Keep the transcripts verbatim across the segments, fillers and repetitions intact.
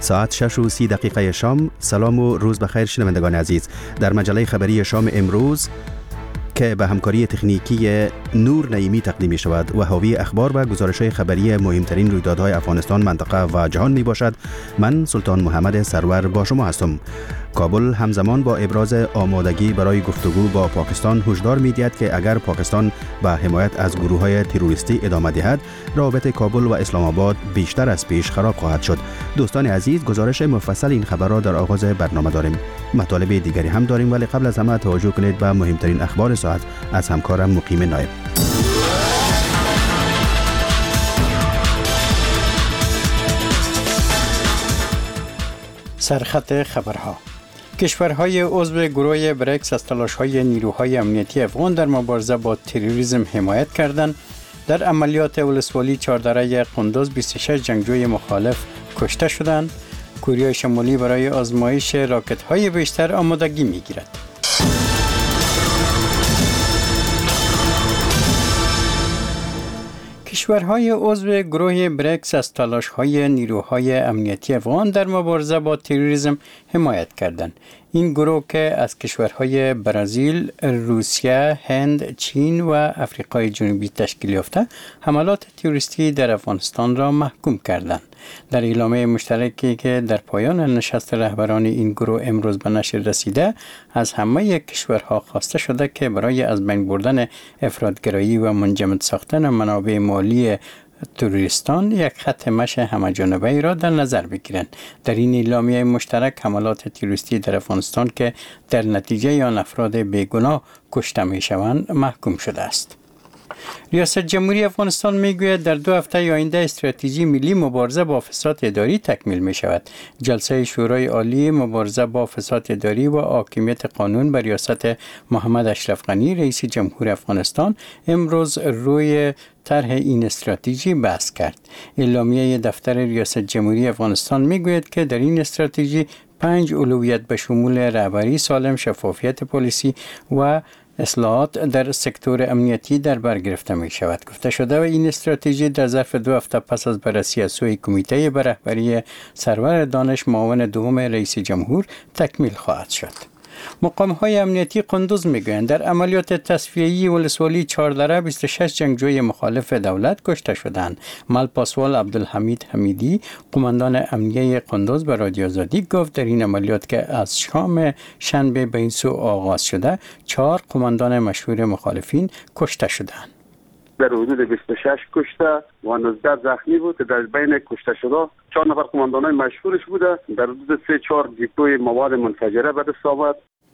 ساعت شش و سی دقیقه شام. سلام و روز بخیر شنوندگان عزیز. در مجله خبری شام امروز که به همکاری تکنیکی نور نعیمی تقدیم می شود و حاوی اخبار و گزارش‌های خبری مهمترین رویدادهای افغانستان، منطقه و جهان می باشد. من سلطان محمد سرور با شما هستم. کابل همزمان با ابراز آمادگی برای گفتگو با پاکستان هشدار می‌دهد که اگر پاکستان به حمایت از گروه‌های تروریستی ادامه دهد، روابط کابل و اسلام آباد بیشتر از پیش خراب خواهد شد. دوستان عزیز، گزارش مفصل این خبر را در آغاز برنامه داریم. مطالب دیگری هم داریم، ولی قبل از همه توجه کنید به مهمترین اخبار ساعت از همکارم مقیم نایب. سرخط خبرها: کشورهای عضو گروه بریکس از تلاش‌های نیروهای امنیتی افغان در مبارزه با تروریسم حمایت کردند. در عملیات ولسوالی چهاردره قندوز بیست و شش جنگجوی مخالف کشته شدند. کره شمالی برای آزمایش راکت‌های بیشتر آمادگی می‌گیرد. کشورهای عضو گروه بریکس از تلاش‌های نیروهای امنیتی افغان در مبارزه با تروریسم حمایت کردند. این گروه که از کشورهای برزیل، روسیه، هند، چین و آفریقای جنوبی تشکیل یافته، حملات تروریستی در افغانستان را محکوم کردند. در اعلامیه مشترکی که در پایان نشست رهبران این گروه امروز به نشر رسیده، از همه کشورها خواسته شده که برای از بین بردن افراطگرایی و منجمد ساختن منابع مالی تروریستان یک خط مشی همه‌جانبه‌ای را در نظر بگیرند. در این اعلامیه مشترک حملات تروریستی در افغانستان که در نتیجه آن افراد بیگناه کشته می‌شوند محکوم شده است. ریاست جمهوری افغانستان میگوید در دو هفته آینده استراتژی ملی مبارزه با فساد اداری تکمیل می شود. جلسه شورای عالی مبارزه با فساد اداری و حاکمیت قانون به ریاست محمد اشرف غنی رئیس جمهور افغانستان امروز روی طرح این استراتژی بحث کرد. اعلامیه دفتر ریاست جمهوری افغانستان میگوید که در این استراتژی پنج اولویت به شمول رهبری سالم، شفافیت پلیسی و اصلاحات در سکتور امنیتی در بر گرفته می شود. گفته شده و این استراتژی در ظرف دو هفته پس از بررسی از سوی کمیته به رهبری سرور دانش معاون دوم رئیس جمهور تکمیل خواهد شد. مقام‌های امنیتی قندوز میگویند در عملیات تصفیه‌ای ولسوالی چهاردره بیست و شش جنگجوی مخالف دولت کشته شدند. مل پاسوال عبدالحمید حمیدی، قماندان امنیه قندوز، به رادیو آزادی گفت در این عملیات که از شام شنبه به این سو آغاز شده، چهار قماندان مشهور مخالفین کشته شدند. در حدود بیست و شش کشته و نوزده زخمی بود. در بین کشته شده چهار نفر قماندانای مشهورش بوده. در حدود سه چهار دیپوی مواد منفجره به دست آمد.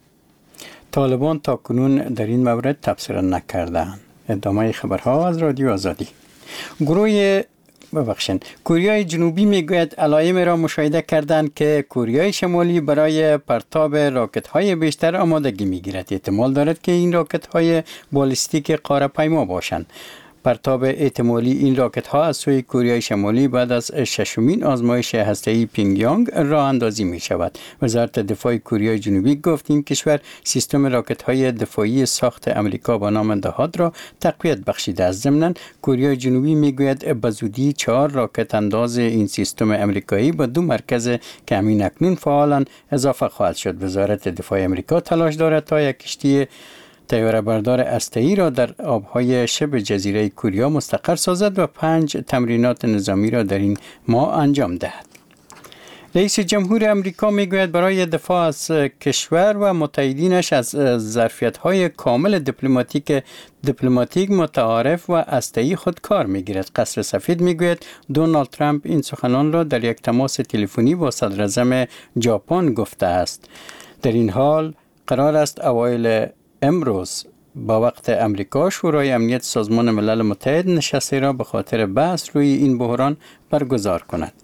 طالبان تا کنون در این مورد تبصره نکردند. ادامه خبرها از رادیو آزادی. گروه ببخشید کره جنوبی میگوید علائم را مشاهده کردند که کره شمالی برای پرتاب راکت‌های بیشتر آمادگی میگیرد. احتمال دارد که این راکت‌های بالستیک قاره پیما باشند. پرتاب احتمالی این راکت ها از سوی کره شمالی بعد از ششمین آزمایش هسته‌ای پینگیانگ راه اندازی می شود. وزارت دفاع کره جنوبی گفت این کشور سیستم راکت های دفاعی ساخت امریکا با نام دهاد را تقویت بخشیده است. ضمناً کره جنوبی می گوید به زودی چهار راکت انداز این سیستم امریکایی با دو مرکز که همین اکنون فعالند اضافه خواهد شد. وزارت دفاع امریکا تلاش دارد تا یک کشتی طیاره بردار هسته‌ای را در آبهای شبه جزیره کوریا مستقر سازد و پنج تمرینات نظامی را در این ماه انجام دهد. رئیس جمهور امریکا میگوید برای دفاع از کشور و متحدینش از ظرفیت‌های کامل دیپلماتیک دیپلماتیک متعارف و هسته‌ای خود کار میگیرد. قصر سفید میگوید دونالد ترامپ این سخنان را در یک تماس تلفنی با صدر اعظم ژاپن گفته است. در این حال قرار است اوایل امروز با وقت امریکا شورای امنیت سازمان ملل متحد نشستی را به خاطر بحث روی این بحران برگزار کند.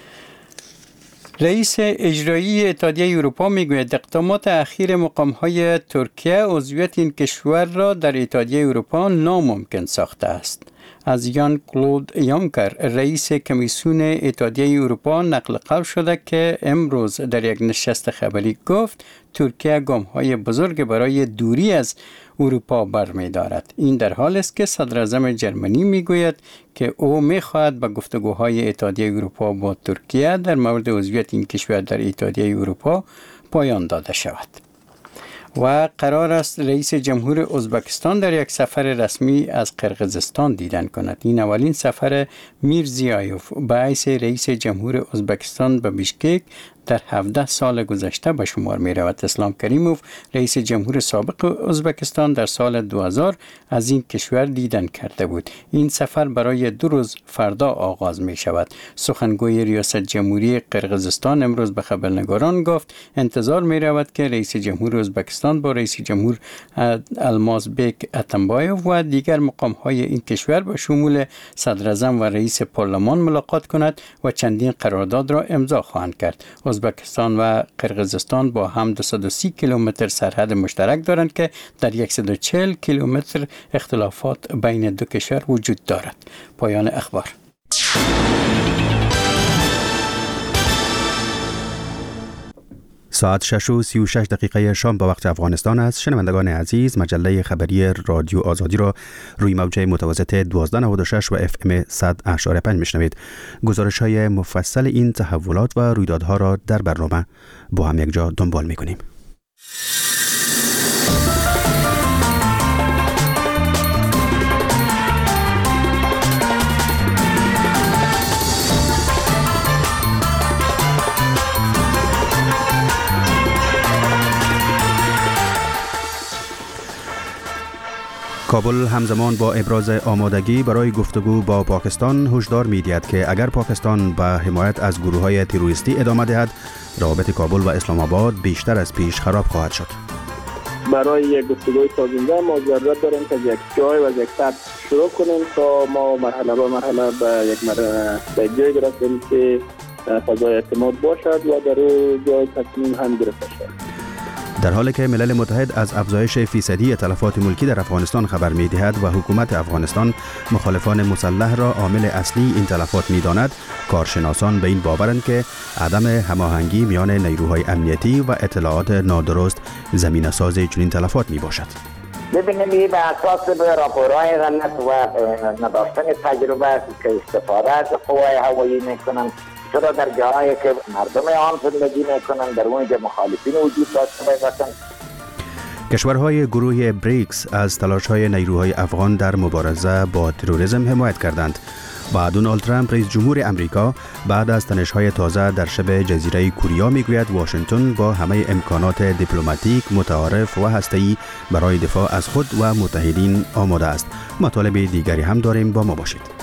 رئیس اجرایی اتحادیه اروپا میگوید اقدامات اخیر مقام‌های ترکیه عضویت این کشور را در اتحادیه اروپا ناممکن ساخته است. از یان کلود یانکر رئیس کمیسیون اتحادیه اروپا نقل قول شده که امروز در یک نشست خبری گفت ترکیه گام‌های بزرگ برای دوری از اروپا برمی دارد. این در حال است که صدر اعظم جرمنی می گوید که او می خواهد به گفتگوهای اتحادیه اروپا با ترکیه در مورد عضویت این کشور در اتحادیه اروپا پایان داده شود. و قرار است رئیس جمهور ازبکستان در یک سفر رسمی از قرقیزستان دیدن کند. این اولین سفر میرزیایوف به حیث رئیس جمهور ازبکستان به بیشکک در هفده سال گذشته به شمار می رود. اسلام کریموف رئیس جمهور سابق ازبکستان در سال دو هزار از این کشور دیدن کرده بود. این سفر برای دو روز فردا آغاز می شود. سخنگوی ریاست جمهوری قرقیزستان امروز به خبرنگاران گفت انتظار می رود که رئیس جمهور ازبکستان با رئیس جمهور المازبک اتنبایوف و دیگر مقام های این کشور به شمول صدر اعظم و رئیس پارلمان ملاقات کند و چندین قرارداد را امضا خواهند کرد. ازبکستان و قرقیزستان با هم دویست و سی کیلومتر سرحد مشترک دارند که در صد و چهل کیلومتر اختلافات بین دو کشور وجود دارد. پایان اخبار. ساعت شش و سی و شش دقیقه شام به وقت افغانستان است. شنوندگان عزیز، مجله خبری رادیو آزادی را روی موج متوسط دوازده نود و شش و اف ام صد و پنج میشنوید. گزارش های مفصل این تحولات و رویدادها را در برنامه با هم یک جا دنبال میکنیم. کابل همزمان با ابراز آمادگی برای گفتگو با پاکستان هشدار می‌دهد که اگر پاکستان به حمایت از گروه‌های تروریستی ادامه دهد، روابط کابل و اسلام آباد بیشتر از پیش خراب خواهد شد. برای یک گفتگوی سازنده ما ضرورت داریم که یک جای و یک سطح شروع کنیم تا ما مرحله به مرحله به یک مرحله به جای برسیم که فضای اعتماد باشد و در اون جای تصمیم هم گرفته شود. در حالی که ملل متحد از افزایش فیصدی تلفات ملکی در افغانستان خبر می‌دهد و حکومت افغانستان مخالفان مسلح را عامل اصلی این تلفات می‌داند، کارشناسان به این باورند که عدم هماهنگی میان نیروهای امنیتی و اطلاعات نادرست زمینه‌ساز چنین تلفات میباشد. ببینید این به اساس به راپورهای غلط و نداشتن تجربه که استفاده از قوای هوایی میکنند، چرا در جاهایی که مردم عام زندگی میکنن در اونجا مخالفین وجود داشته باشند. کشورهای گروه بریکس از تلاش‌های نیروهای افغان در مبارزه با تروریسم حمایت کردند و دونالد ترامپ رئیس جمهور امریکا بعد از تنش‌های تازه در شبه جزیره کوریا میگوید واشنگتن با همه امکانات دیپلماتیک، متعارف و هسته‌ای برای دفاع از خود و متحدین آماده است. مطالب دیگری هم داریم، با ما باشید.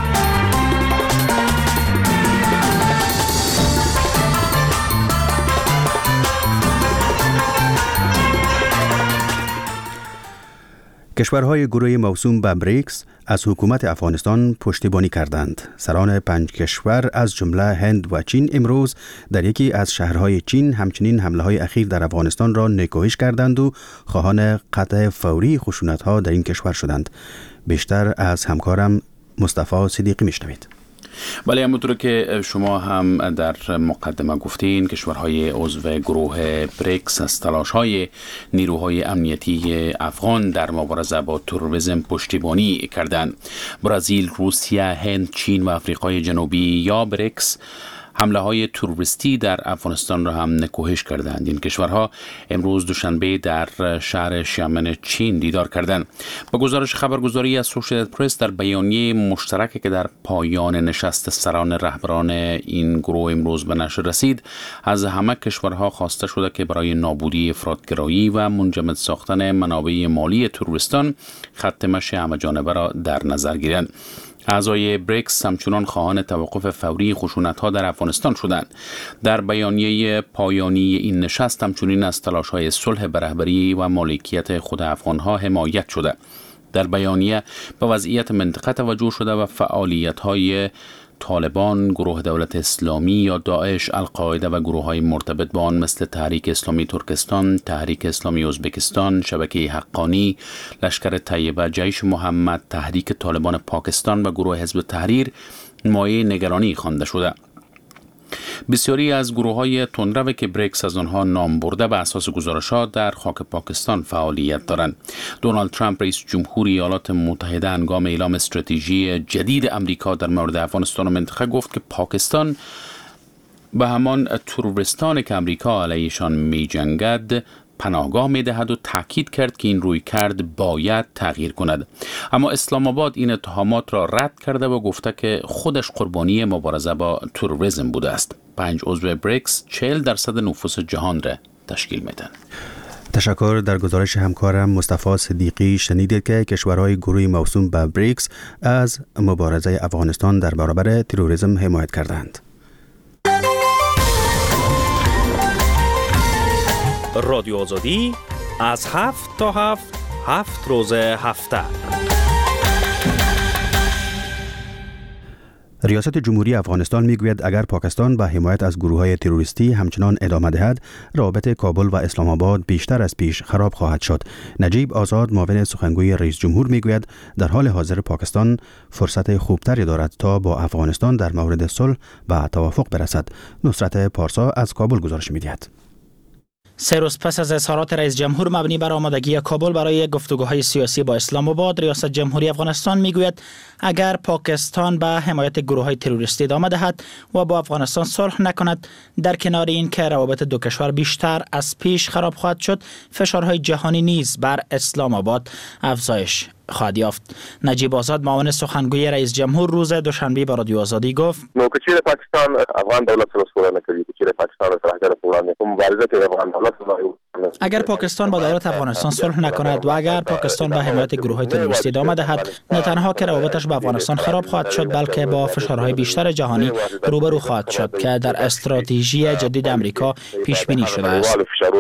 کشورهای گروه موسوم به بریکس از حکومت افغانستان پشتیبانی کردند. سران پنج کشور از جمله هند و چین امروز در یکی از شهرهای چین همچنین حمله‌های اخیر در افغانستان را نکوهش کردند و خواهان قطع فوری خشونت‌ها در این کشور شدند. بیشتر از همکارم مصطفی صدیقی میشنوید. بله، همونطور که شما هم در مقدمه گفتین، کشورهای عضو گروه بریکس از تلاش‌های نیروهای امنیتی افغان در مبارزه با تروریسم پشتیبانی کردند. برزیل، روسیه، هند، چین و آفریقای جنوبی یا بریکس حمله های تروریستی در افغانستان را هم نکوهش کردند. این کشورها امروز دوشنبه در شهر شیامن چین دیدار کردند. با گزارش خبرگزاری اسوسییتد پرس در بیانیه مشترکی که در پایان نشست سران رهبران این گروه امروز به نشر رسید، از همه کشورها خواسته شده که برای نابودی افراطگرایی و منجمد ساختن منابع مالی تروریستان خط مشی همه‌جانبه را در نظر گیرند. اعضای بریکس همچنان خواهان توقف فوری خشونت‌ها در افغانستان شدند. در بیانیه پایانی این نشست همچنین از تلاش‌های صلح به رهبری و مالکیت خود افغان‌ها حمایت شده. در بیانیه به وضعیت منطقه توجه شده و فعالیت‌های طالبان، گروه دولت اسلامی یا داعش، القاعده و گروه های مرتبط با آن مثل تحریک اسلامی ترکستان، تحریک اسلامی ازبکستان، شبکه حقانی، لشکر طیبه، جیش محمد، تحریک طالبان پاکستان و گروه حزب تحریر مایه نگرانی خوانده شده. بسیاری از گروه‌های تندرو که بریکس از آنها نام برده به اساس گزارشات در خاک پاکستان فعالیت دارند. دونالد ترامپ رئیس جمهور ایالات متحده هنگام اعلام استراتژی جدید امریکا در مورد افغانستان و منطقه گفت که پاکستان به همان تروریستان که امریکا علیهشان می جنگد پناهگاه می دهد و تاکید کرد که این رویکرد باید تغییر کند. اما اسلام آباد این اتهامات را رد کرده و گفته که خودش قربانی مبارزه با تروریسم بوده است. پنج عضو بریکس چهل درصد نفوس جهان را تشکیل میدن. تشکر. در گزارش همکارم مصطفی صدیقی شنیدید که کشورهای گروه موسوم به بریکس از مبارزه افغانستان در برابر تروریسم حمایت کردند. رادیو آزادی از هفت تا هفت هفت روز هفته. ریاست جمهوری افغانستان میگوید اگر پاکستان به حمایت از گروه‌های تروریستی همچنان ادامه دهد، روابط کابل و اسلام آباد بیشتر از پیش خراب خواهد شد. نجیب آزاد معاون سخنگوی رئیس جمهور میگوید در حال حاضر پاکستان فرصت خوبتری دارد تا با افغانستان در مورد صلح و توافق برسد. نصرت پارسا از کابل گزارش می‌دهد. سه روز پس از اظهارات رئیس جمهور مبنی بر آمادگی کابل برای گفتگوهای سیاسی با اسلام آباد، ریاست جمهوری افغانستان میگوید اگر پاکستان به حمایت گروه‌های تروریستی ادامه دهد و با افغانستان صلح نکند، در کنار این که روابط دو کشور بیشتر از پیش خراب خواهد شد، فشارهای جهانی نیز بر اسلام آباد افزایش خواهد یافت. نجیب آزاد معاون سخنگوی رئیس جمهور روز دوشنبه با رادیو آزادی گفت: موکچی پاکستان افغان دولت سره سوله نکوي چې پاکستان سره هغه پروګرام کوم مبارزه کوي افغان دولت. اگر پاکستان با دولت افغانستان صلح نکند و اگر پاکستان به حمایت گروه‌های تروریستی ادامه دهد، نه تنها که روابطش با افغانستان خراب خواهد شد، بلکه با فشارهای بیشتر جهانی روبرو خواهد شد که در استراتژی جدید امریکا پیش بینی شده است.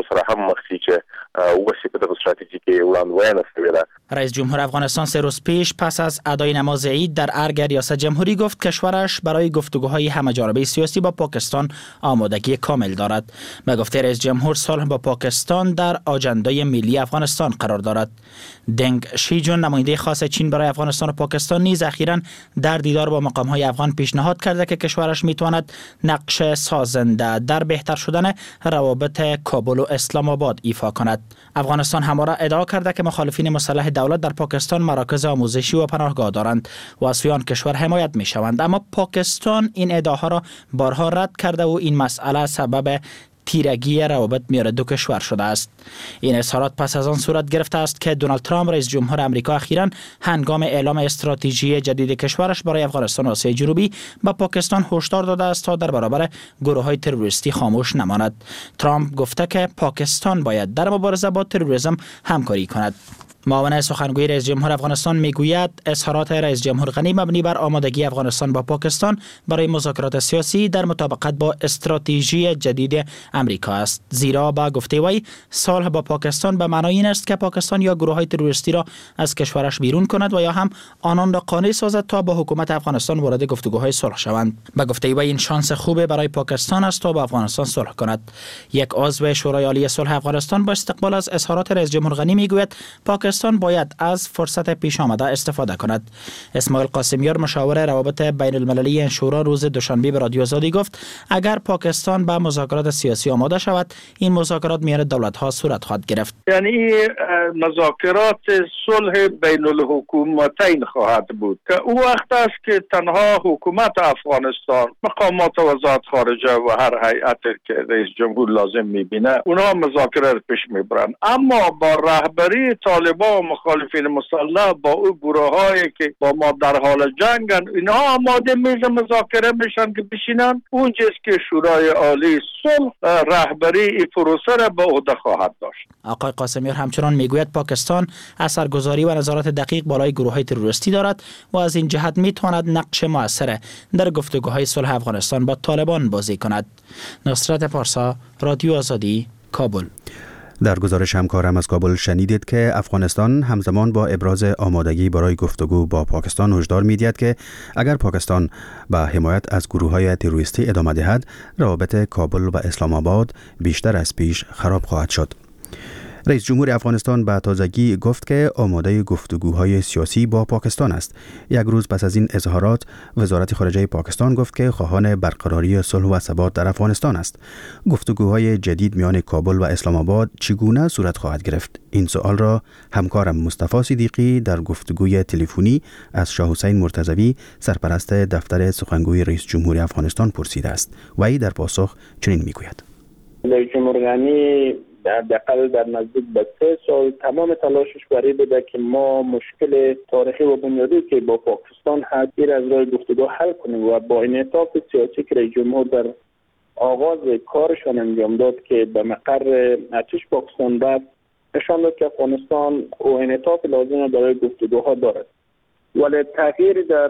رئیس جمهور افغانستان سه روز پیش پس از ادای نماز عید در ارگ ریاست جمهوری گفت کشورش برای گفتگوهای همه‌جانبه سیاسی با پاکستان آمادگی کامل دارد. به گفته رئیس جمهور، صلح با پاکستان در آجندای ملی افغانستان قرار دارد. دنگ شیجون، نماینده خاص چین برای افغانستان و پاکستان، نیز اخیراً در دیدار با مقام‌های افغان پیشنهاد کرده که کشورش میتواند نقش سازنده در بهتر شدن روابط کابل و اسلام آباد ایفا کند. افغانستان همواره ادعا کرده که مخالفین مسلح دولت در پاکستان مراکز آموزشی و پناهگاه دارند و از سوی آن کشور حمایت می شوند، اما پاکستان این ادعاها را بارها رد کرده و این مسئله سبب تیرگی روابط میان دو کشور شده است. این اظهارات پس از آن صورت گرفته است که دونالد ترامپ رئیس جمهور آمریکا اخیراً هنگام اعلام استراتژی جدید کشورش برای افغانستان و آسیای جنوبی به پاکستان هشدار داده است تا در برابر گروه‌های تروریستی خاموش نماند. ترامپ گفته که پاکستان باید در مبارزه با تروریسم همکاری کند. معاون سخنگوی رئیس جمهور افغانستان میگوید اظهارات رئیس جمهور غنی مبنی بر آمادگی افغانستان با پاکستان برای مذاکرات سیاسی در مطابقت با استراتژی جدید امریکا است، زیرا با گفته وی صلح با پاکستان به معنای این است که پاکستان یا گروه‌های تروریستی را از کشورش بیرون کند و یا هم آنان را قانع سازد تا با حکومت افغانستان وارد گفتگوهای صلح شوند. به گفته وی این شانس خوبه برای پاکستان است تا با افغانستان صلح کند. یک عضو شورای عالی صلح افغانستان با استقبال از اظهارات رئیس جمهور غنی میگوید پاکستان باید از فرصت پیش آمده استفاده کند. اسماعیل قاسمیار، مشاور روابط بین المللی این شورا، روز دوشنبه به رادیو آزادی گفت اگر پاکستان به مذاکرات سیاسی آماده شود، این مذاکرات میان دولت ها صورت خواهد گرفت. یعنی مذاکرات صلح بین الحکومتین خواهد بود که او وقت است که تنها حکومت افغانستان، مقامات وزارت خارجه و هر هیئتی که رئیس جمهور لازم میبینه، اونها مذاکره پیش میبرند، اما با رهبری طالبان و مخالفین مسلح، با او گروهایی که با ما در حال جنگن، اینها آماده میز مذاکره میشن که بشینن. اونجاست که شورای عالی صلح رهبری این پروسه را به عهده خواهد داشت. آقای قاسمیار همچنان میگوید پاکستان اثرگذاری و نظارت دقیق بالای گروه‌های تروریستی دارد و از این جهت میتواند نقش مؤثر در گفتگوهای صلح افغانستان با طالبان بازی کند. نصرت پارسا، رادیو آزادی، کابل. در گزارش همکارم از کابل شنیدید که افغانستان همزمان با ابراز آمادگی برای گفتگو با پاکستان هشدار می‌دهد که اگر پاکستان به حمایت از گروه‌های تروریستی ادامه دهد، روابط کابل و اسلام آباد بیشتر از پیش خراب خواهد شد. رئیس جمهور افغانستان به تازگی گفت که آماده گفتگوهای سیاسی با پاکستان است. یک روز پس از این اظهارات، وزارت خارجه پاکستان گفت که خواهان برقراری صلح و ثبات در افغانستان است. گفتگوهای جدید میان کابل و اسلام آباد چگونه صورت خواهد گرفت؟ این سوال را همکارم مصطفی صدیقی در گفتگوی تلفنی از شاه حسین مرتضوی، سرپرست دفتر سخنگوی رئیس جمهور افغانستان پرسیده است. وی در پاسخ چنین میگوید: رئیس جمهور غنی در دقیقاً در نزدیک به سه سال تمام تلاشش برای بوده که ما مشکل تاریخی و بنیادی که با پاکستان هست این از راه گفتگو حل کنیم و با انعطاف سیاسی که رئیس جمهور در آغاز کارشان انجام داد که به مقر ارتش پاکستان رفت، نشان داد که افغانستان او انعطاف لازم برای گفتگوها دارد، ولی تغییری در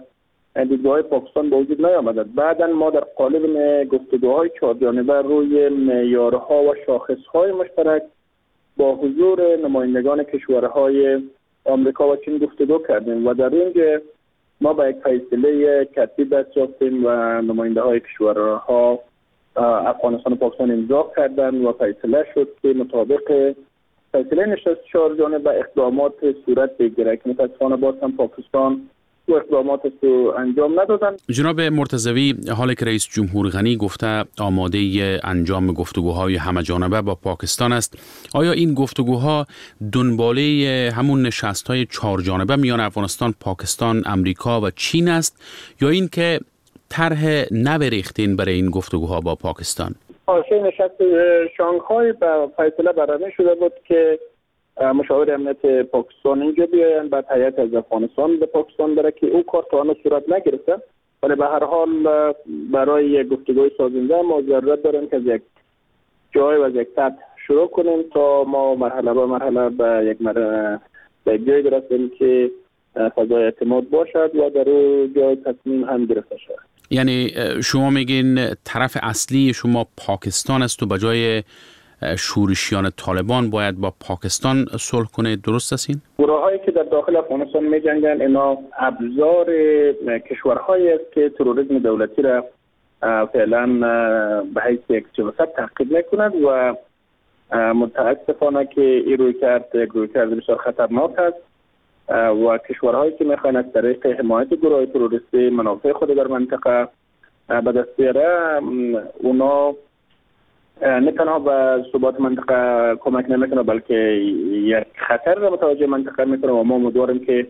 دیدگاه پاکستان به وجود نیامده. بعدا ما در قالب گفتگوهای چهارجانبه روی معیارها و شاخصهای مشترک با حضور نمایندگان کشورهای آمریکا و چین گفتگو کردیم و در اینجا ما به یک فیصله کتبی دست یافتیم و نماینده های کشورها افغانستان و پاکستان امضا کردند و فیصله شد که مطابق فیصله نشست چهارجانبه اقدامات صورت بگیره که متاسفانه باز هم پاکستان و اقدامات رو انجام ندادن. جناب مرتضوی، حالی که رئیس جمهور غنی گفته آماده انجام گفتگوهای همه‌جانبه با پاکستان است، آیا این گفتگوها دنباله همون نشست‌های چهارجانبه میان افغانستان، پاکستان، امریکا و چین است یا این که طرح نوریختین برای این گفتگوها با پاکستان؟ آخه نشست شانگهای به فیصله برنامه شده بود که مشاور امنیت پاکستان اینجا بیاین، بعد هیئت از افغانستان به پاکستان بره که او کار تا صورت نگرفته، ولی به هر حال برای گفتگوی سازنده ما ضرورت داریم که از یک جای و از یک سطح شروع کنیم تا ما مرحله به مرحله به یک مرحله به یک جای برسیم که فضای اعتماد باشد و در اون جای تصمیم هم گرفته شود. یعنی شما میگین طرف اصلی شما پاکستان است و به جای شورشیان طالبان باید با پاکستان صلح کنه، درست است این؟ گروهایی که در داخل افغانستان می جنگن اینا ابزار کشورهایی است که تروریسم دولتی را فعلا به حیث یک سیاست تعقیب میکنند و متاسفانه که این روی کرد یک روی کرد بسیار خطرناک است و کشورهایی که میخواین از طریق حمایت گروه تروریستی منافع خود در منطقه به دست بیاره، اونا نه تنها به ثبات منطقه کمک نمیکنه بلکه یک خطر را متوجه منطقه میکنه و ما امیدواریم که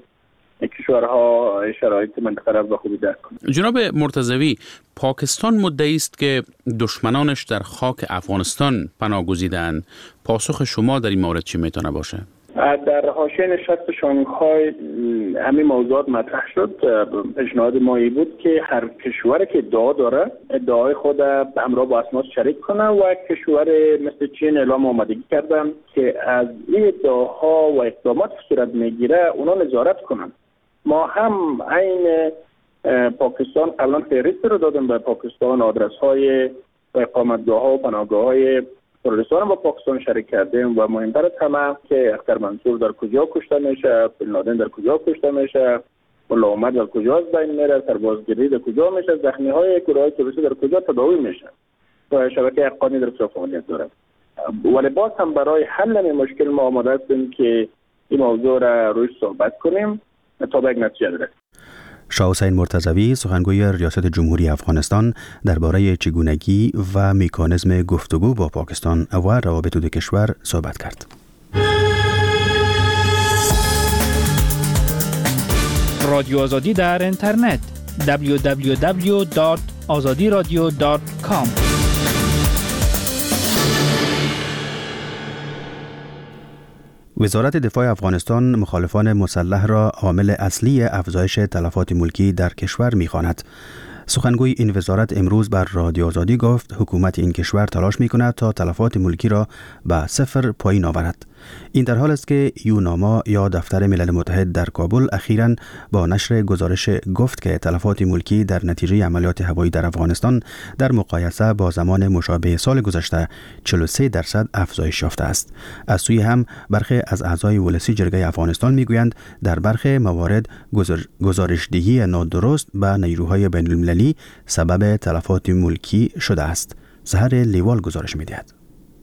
کشورها شرایط منطقه را به خوبی درک کنند. جناب مرتضوی، پاکستان مدعی است که دشمنانش در خاک افغانستان پناه گزیدند. پاسخ شما در این مورد چی میتونه باشه؟ در حاشیه نشست شانگهای همین موضوعات مطرح شد. پیشنهاد ما این بود که هر کشوری که ادعا داره ادعای خود همراه با اسناد شریک کنه و کشور مثل چین اعلام آمادگی کردن که از این ادعاها و اقدامات که صورت میگیره اونا نظارت کنن. ما هم عین پاکستان قبلا فهرست رو دادیم به پاکستان، آدرس های و اقامتگاه ها و پناهگاه های تروریستان با پاکستان شریک کردیم و مهمتر از همه که اختر منصور در کجا کشته میشه، بن لادن در کجا کشته میشه، ملا عمر در کجا از بین میره، سربازگیری در کجا میشه، زخمی های گروه تروریستی در کجا تداوی میشه و شبکه حقانی در کجا فعالیت داره. ولی باز هم برای حل این مشکل ما آماده هستیم که این موضوع را روش صحبت کنیم تا به یک نتیجه برسیم. شاه حسین مرتضوی، سخنگوی ریاست جمهوری افغانستان، درباره چگونگی و مکانیزم گفتگو با پاکستان و روابط دو کشور صحبت کرد. رادیو آزادی در اینترنت دبلیو دبلیو دبلیو دات آزادی رادیو دات کام. وزارت دفاع افغانستان مخالفان مسلح را عامل اصلی افزایش تلفات ملکی در کشور می‌خواند. سخنگوی این وزارت امروز بر رادیو آزادی گفت حکومت این کشور تلاش می‌کند تا تلفات ملکی را به صفر پایین آورد. این در حال است که یوناما یا دفتر ملل متحد در کابل اخیراً با نشر گزارش گفت که تلفات ملکی در نتیجه عملیات هوایی در افغانستان در مقایسه با زمان مشابه سال گذشته چهل و سه درصد افزایش یافته است. از سوی هم برخی از اعضای ولسی جرگه افغانستان میگویند در برخی موارد گزارشدهی نادرست به نیروهای بین المللی سبب تلفات ملکی شده است. سحر لیوال گزارش می‌دهد.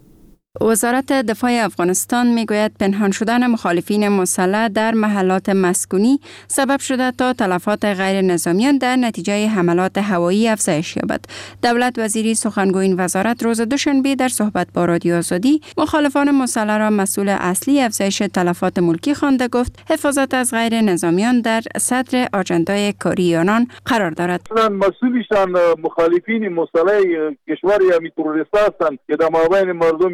وزارت دفاع افغانستان میگوید پنهان شدن مخالفین مسلح در محلات مسکونی سبب شده تا تلفات غیر نظامیان در نتیجه حملات هوایی افزایش یابد. دولت وزیری سخنگوی این وزارت روز دوشنبه در صحبت با رادیو آزادی مخالفان مسلح را مسئول اصلی افزایش تلفات ملکی خوانده، گفت حفاظت از غیر نظامیان در صدر آجندای کاری آنان قرار دارد. مسئولشان مخالفین مسلح کشور یا تروریست هستند که در مابین مردم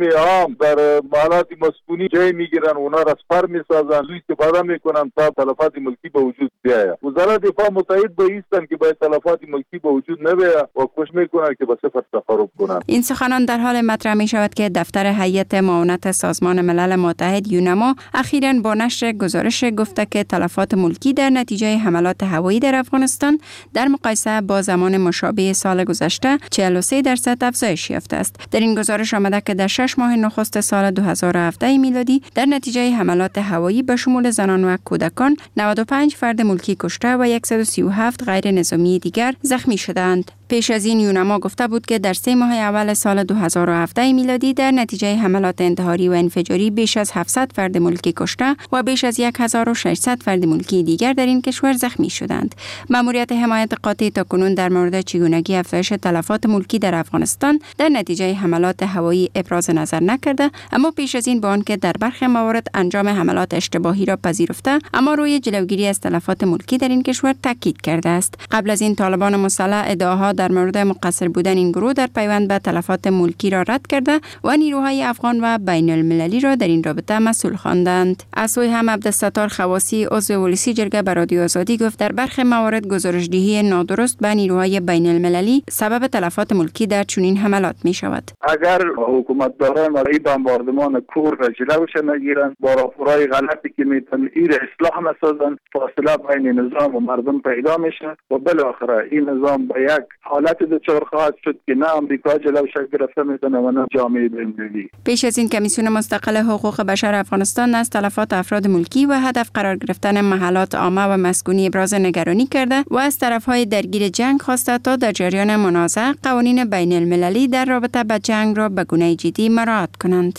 در محلات مسکونی جای میگیرن، اونا را اسپر میسازن، سوء استفاده میکنن تا تلفات ملکی به وجود بیاید. وزارت دفاع متحد به ایستن که باید تلفات ملکی به وجود نبیاید و کوشش میکنن که به صفر تقارب کنن. این سخنان در حال مطرح می شود که دفتر هیئت معاونت سازمان ملل متحد یوناما اخیراً با نشر گزارش گفته که تلفات ملکی در نتیجه حملات هوایی در افغانستان در مقایسه با زمان مشابه سال گذشته چهل و سه درصد افزایش یافته است. در این گزارش آمده که در شش ماه نخست سال دو هزار و هفده میلادی در نتیجه حملات هوایی به شمول زنان و کودکان نود و پنج فرد ملکی کشته و صد و سی و هفت غیر نظامی دیگر زخمی شدند. پیش از این یوناما گفته بود که در سه ماه اول سال دو هزار و هفده میلادی در نتیجه حملات انتحاری و انفجاری بیش از هفتصد فرد ملکی کشته و بیش از هزار و ششصد فرد ملکی دیگر در این کشور زخمی شدند. مأموریت حمایت قاطع تاکنون در مورد چگونگی افزایش تلفات ملکی در افغانستان در نتیجه حملات هوایی ابراز نظر نکرده، اما پیش از این با آنکه در برخی موارد انجام حملات اشتباهی را پذیرفته، اما روی جلوگیری از تلفات ملکی در این کشور تاکید کرده است. قبل از این طالبان مسلح ادعاها در مورد مقصر بودن این گروه در پیوند به تلفات ملکی را رد کرده و نیروهای افغان و بین المللی را در این رابطه مسئول خواندند. از سوی هم عبدالستار خواسی عضو ولسی جرگه به رادیو آزادی گفت در برخی موارد گزارشدهی نادرست به نیروهای بین المللی سبب تلفات ملکی در چنین حملات می شود. اگر حکومت دارن این بمباردمان کور را جلوش نگیرن، با راپورهای غلطی که میتونن این اصلاح نسازن، فاصله بین نظام و مردم پیدا میشه و بالاخره این نظام به یک حالت دچار خواهد شد که نه امریکا جلوش گرفته میتونه و نه جامعه بین‌المللی. پیش از این کمیسیون مستقل حقوق بشر افغانستان از تلفات افراد ملکی و هدف قرار گرفتن محلات عامه و مسکونی ابراز نگرانی کرده و از طرفهای درگیر جنگ خواسته تا در جریان منازعه قوانین بین المللی در رابطه با جنگ را به گونه جدی مراعات کنند.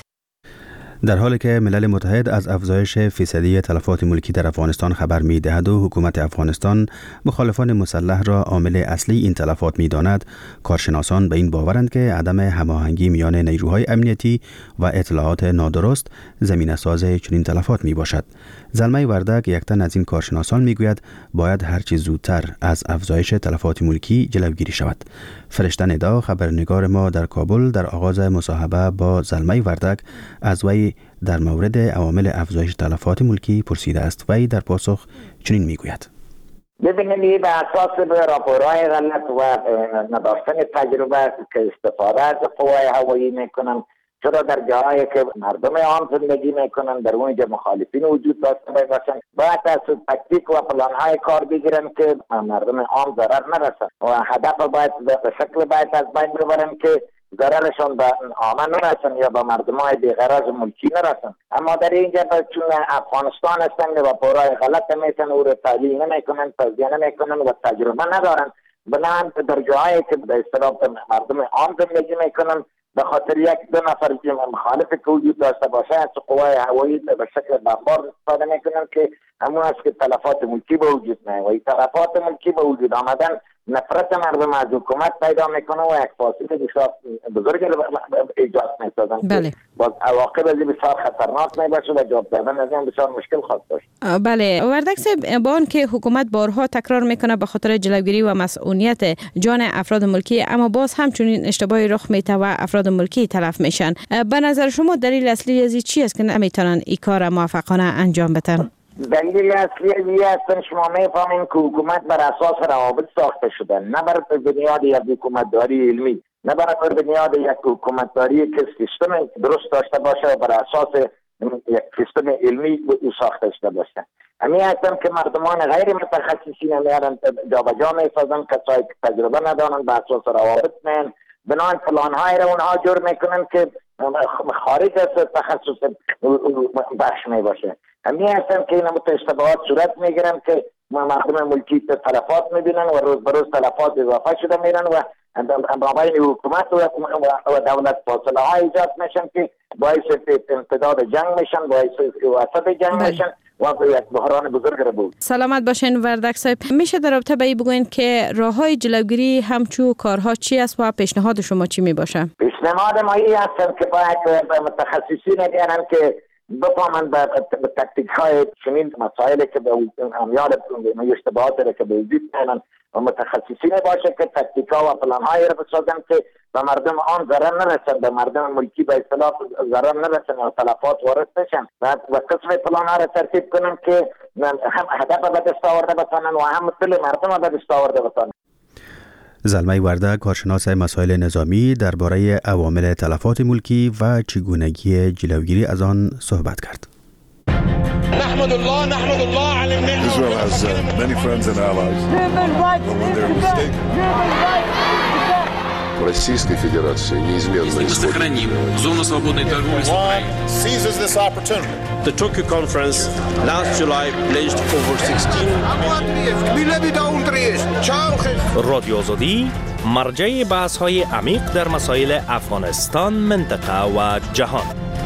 در حالی که ملل متحد از افزایش فیصدی تلفات ملکی در افغانستان خبر می‌دهد و حکومت افغانستان مخالفان مسلح را عامل اصلی این تلفات می‌داند، کارشناسان به این باورند که عدم هماهنگی میان نیروهای امنیتی و اطلاعات نادرست زمینه‌ساز چنین تلفات میباشد. زلمه وردک، یک تن از این کارشناسان، میگوید باید هر چه زودتر از افزایش تلفات ملکی جلوگیری شود. فرشته ندا، خبرنگار ما در کابل، در آغاز مصاحبه با زلمه وردک از وی در مورد عوامل افزایش تلفات ملکی پرسیده است. وی در پاسخ چنین میگوید: ببینید به اساس به راپورهای غلط و نداشتن تجربه که استفاده از قوای هوایی میکنن، چرا در جاهایی که مردم عام زندگی میکنن در اونجا مخالفین وجود داشته باشن، باید از تکتیک و پلانهای کار بگیرن که مردم عام ضرر نرسن و هدف باید به شکل باید از بین ببرن که ضررشون به عامه نرسن یا به مردم های بیغرض ملکی نرسن. اما در اینجا چون افغانستان هستن و پورای غلط میتن او را تحلیل نمیکنن، توضیح نمیکنن و تجربه ندارن، بنابراین در جاهایی که به اصطلاح مردم عام زندگی میکنن به خاطر یک دو نفر که مخالف که وجود داشته باشه از قوای هوایی به شکل بمبارد استفاده میکنن که همون است که تلفات ملکی به وجود میاد و این تلفات ملکی به وجود آمدن نفرت مردم از حکومت پیدا میکنه و یک فاصله بسیار بزرگ ایجاد میسازن. بله. باز عواقب از بسیار خطرناک میباشه و جواب دادن از این بسیار مشکل خواهد داشت. بله، وردک صاحب، با آن که حکومت بارها تکرار میکنه به خاطر جلوگیری و مسئولیت جان افراد ملکی، اما باز همچنین اشتباهی رخ میده و افراد ملکی تلف میشن. به نظر شما دلیل اصلی از چی است که نمیتونن این کار موفقانه انجام بدن؟ دلیل اصلی از هستن شما میفهمین که حکومت بر اساس روابط ساخته شده، نه بر بنیاد یک حکومتداری علمی، نه بر بنیاد یک حکومتداری که سیستم درست داشته باشه و بر اساس یک سیستم علمی ساخته شده باشه. همین هستم که مردمان غیر متخصصین میارن جابجا میسازن، کسایی که تجربه ندارن به اساس روابط میان بنان پلان های رو اونها جور میکنن که خارج از تخصص بخش می باشه. همین هستم که این اشتباهات صورت میگیرن که مردم ملکی تلفات میبینن و روز به روز تلفات اضافه شده میرن و بین حکومت و دولت فاصله های ایجاد میشن که باعث امتداد جنگ میشن، باعث وسط جنگ میشن و یک بحران بزرگ رو بود. سلامت باشین وردک صاحب. میشه در رابطه به این بگوین که راه های جلوگیری همچو کارها چی است و پیشنهاد شما چی می باشه؟ پیشنهاد ما این هستن که باید متخصصین بیارن که بفهمن به تکتیک های چنین مسائلی که به امیال اشتباهات که به وجود میانن و متخصصین باشه که تکتیک ها و پلان های رو بسازن که به مردم آن ضرر نرسن، به مردم ملکی به اصطلاح ضرر نرسن و تلفات وارد نشن و قسم پلان ها رو ترتیب کنن که هم هدف به دست آورده بتونن و هم دل مردم به دست آورده بتونن. زلمه وردک کارشناس مسائل نظامی درباره عوامل تلفات ملکی و چگونگی جلوگیری از آن صحبت کرد. نحمد الله نحمد الله على النعمة. Israel has uh, many friends and allies. But when they're mistaken. Российской Федерации неизменно исходит. Зону свободной торговли с Украиной. Seizes this opportunity. The Tokyo conference last July pledged over sixteen. رادیو آزادی مرجع بحث های عمیق در مسائل افغانستان، منطقه و جهان.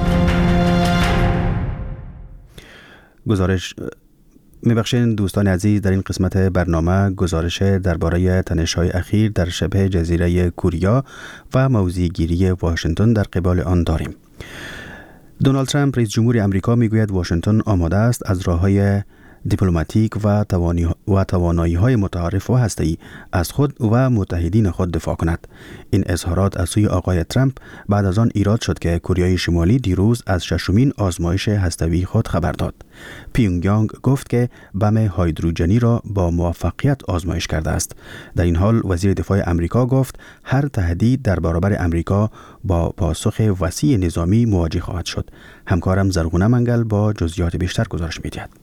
گزارش میبخشین دوستان عزیز، در این قسمت برنامه گزارش درباره تنش‌های اخیر در شبه جزیره کوریا و موضع‌گیری واشنگتن در قبال آن داریم. دونالد ترامپ رئیس جمهور امریکا میگوید واشنگتن آماده است از راه‌های دیپلماتیک و و توانایی‌های متعارف و هسته‌ای از خود و متحدین خود دفاع کند. این اظهارات از سوی آقای ترامپ بعد از آن ایراد شد که کره شمالی دیروز از ششمین آزمایش هسته‌ای خود خبر داد. پیونگ یانگ گفت که بم هیدروژنی را با موفقیت آزمایش کرده است. در این حال وزیر دفاع امریکا گفت هر تهدید در برابر امریکا با پاسخ وسیع نظامی مواجه خواهد شد. همکارم زرغونه منگل با جزئیات بیشتر گزارش می‌دهد.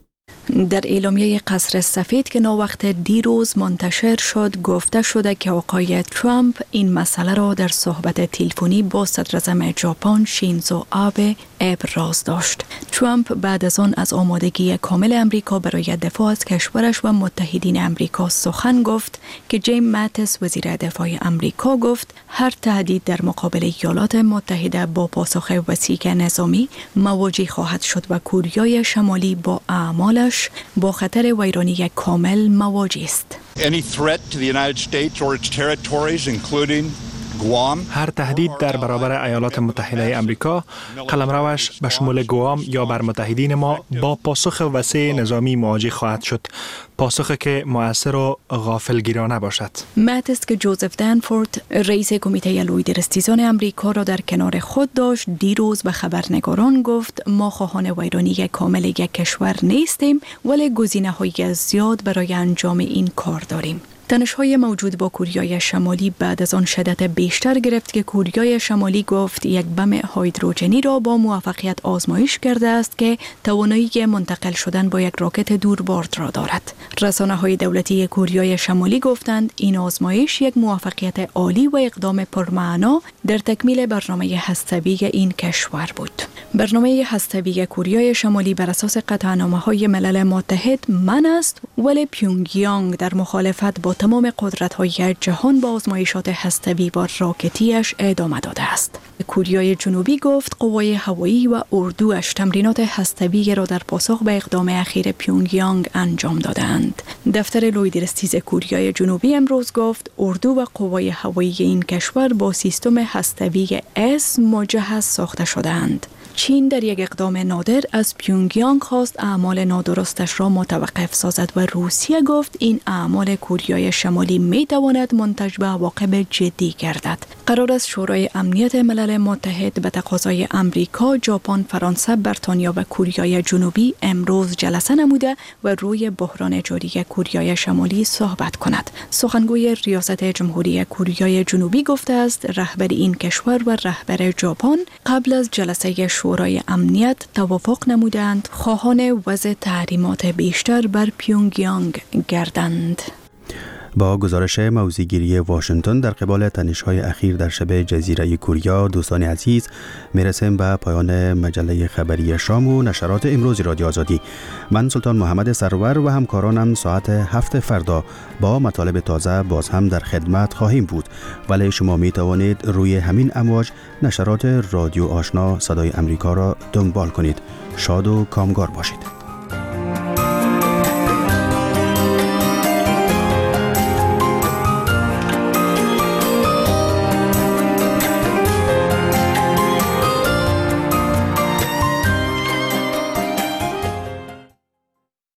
در اعلامیه قصر سفید که ناوقت دیروز منتشر شد گفته شده که آقای ترامپ این مسئله را در صحبت تلفنی با صدر اعظم ژاپن شینزو آبه ابراز داشت. ترامپ بعد از آن از آمادگی کامل امریکا برای دفاع از کشورش و متحدین امریکا سخن گفت که جیم ماتیس وزیر دفاع امریکا گفت هر تهدید در مقابل ایالات متحده با پاسخ وسیع نظامی مواجه خواهد شد و کوریای شمالی با اعمالش با خطر ویرانی کامل مواجه است. Any threat to the United States or its territories, including Guam. هر تهدید در برابر ایالات متحده امریکا قلمروش به شمول گوام یا بر متحدین ما با پاسخ وسیع نظامی مواجه خواهد شد. پاسخی که مؤثر و غافلگیرانه باشد. ماتیس که جوزف دنفورد رئیس کمیته لوید رستیزان امریکا را در کنار خود داشت دیروز به خبرنگاران گفت ما خواهان ویرانی کامل یک کشور نیستیم ولی گزینه‌های زیاد برای انجام این کار داریم. تنش‌های موجود با کوریای شمالی بعد از آن شدت بیشتر گرفت که کوریای شمالی گفت یک بم هیدروژنی را با موفقیت آزمایش کرده است که توانایی منتقل شدن با یک راکت دوربرد را دارد. رسانه‌های دولتی کوریای شمالی گفتند این آزمایش یک موفقیت عالی و اقدام پرمعنا در تکمیل برنامه هسته‌ای این کشور بود. برنامه هسته‌ای کوریای شمالی بر اساس قطعنامه‌های ملل متحد من است ولی پیونگ یانگ در مخالفت با تمام قدرت‌های جهان با آزمایشات هسته‌ای و راکتیش ادامه داده است. کوریای جنوبی گفت قوای هوایی و اردوش تمرینات هسته‌ای را در پاسخ به اقدام اخیر پیونگ یانگ انجام دادند. دفتر لوید رستیز کوریای جنوبی امروز گفت اردو و قوای هوایی این کشور با سیستم هسته‌ای اس مجهز ساخته شده‌اند. چین در یک اقدام نادر از پیونگ یانگ خواست اعمال نادرستش را متوقف سازد و روسیه گفت این اعمال کوریای شمالی می تواند منتج به عواقب جدی گردد. قرار است شورای امنیت ملل متحد به تقاضای امریکا، ژاپن، فرانسه، بریتانیا و کوریای جنوبی امروز جلسه نموده و روی بحران جاری کوریای شمالی صحبت کند. سخنگوی ریاست جمهوری کوریای جنوبی گفته است رهبر این کشور و رهبر ژاپن قبل از جلسه شورای امنیت توافق نمودند خواهان وضع تحریمات بیشتر بر پیونگیانگ گردند. با گزارش موضع‌گیری واشنگتن در قبال تنش‌های اخیر در شبه جزیره کوریا، دوستان عزیز میرسیم به پایان مجله خبری شام و نشرات امروز رادیو آزادی. من سلطان محمد سرور و همکارانم ساعت هفت فردا با مطالب تازه باز هم در خدمت خواهیم بود، ولی شما می توانید روی همین امواج نشرات رادیو آشنا صدای امریکا را دنبال کنید. شاد و کامگار باشید.